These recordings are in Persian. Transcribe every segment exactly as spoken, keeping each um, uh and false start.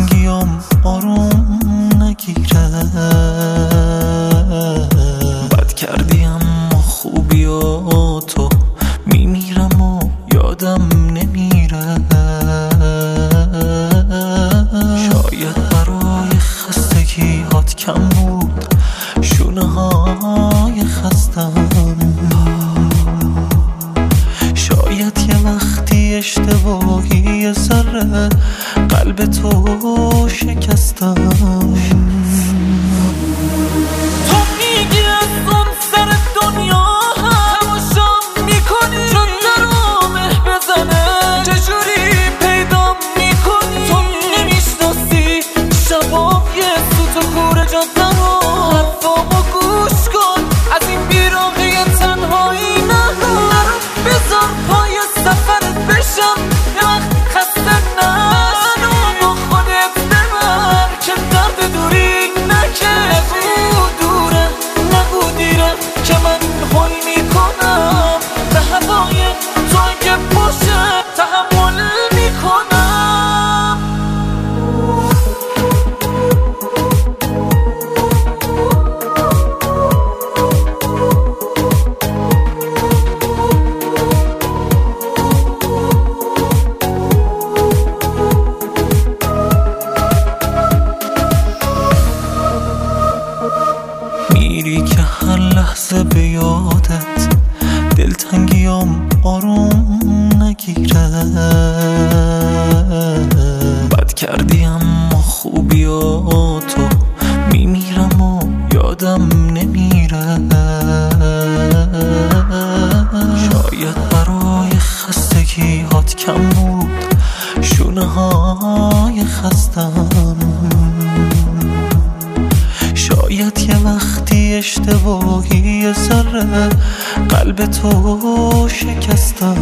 دلتنگیام آروم نگیره. بد کردی اما خوبی و تو میمیرم و یادم نمیره. شاید برای خستگی هات کم بود شونه های خستم. شاید یه وقتی اشتباهی یه ذره قلب تو شکستم. تو میگی از اون سر دنیا تماشام میکنی چون درو مه بزنه. چجوری پیدا میکنی تو نمیشناسی شباب یه سوت و کوره جاده رو. حرفامو گوش کن از این بیراهه تنهایی نه. نرو بذار پای سفرت بشم یه وقت خسته نشو. با خودت ببر که درد دوری نکش. نگو دوره نگو دیره که من حل میکنم به هوای تو اگه باشه تحمل میکنم. میری که هر لحظه به یادت دلتنگیام آروم نگیره. بد کردی اما خوبی و تو میمیرم و یادم نمیره. شاید برای خستگی هات کم بود شونه های خستم. شاید یه وقتی اشتباهی یه ذره قلب تو شکستم.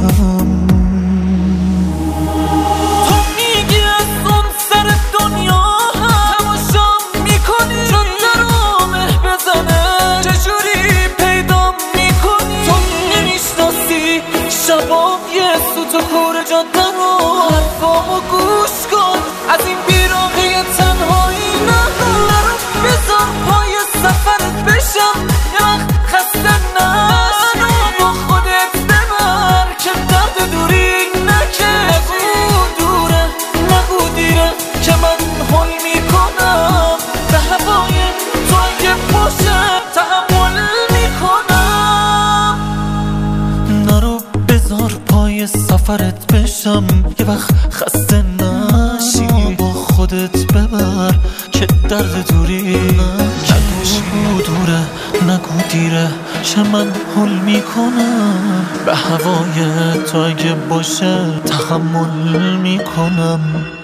تو میگی از اون سر دنیا تماشام میکنی چون درو مه بزنه. چجوری پیدا میکنی تو نمیشناسی شباب یه سوت و کوره جاده رو. حرفامو گوش کن از این بیراهه تنهایی نه. نرو بذار پای سفرت بشم یه وقت خسته نشو. با خودت ببر که درد دوری نکش. نگو دوره نگو دیره که من حل میکنم به هوای تو اگه باشه تحمل میکنم. نرو بذار پای سفرت بشم یه وقت خسته نشی. با خودت ببر که درد دوری نگو دوره نگو دیره چه من حل میکنم به هوای تو اگه باشه تحمل میکنم.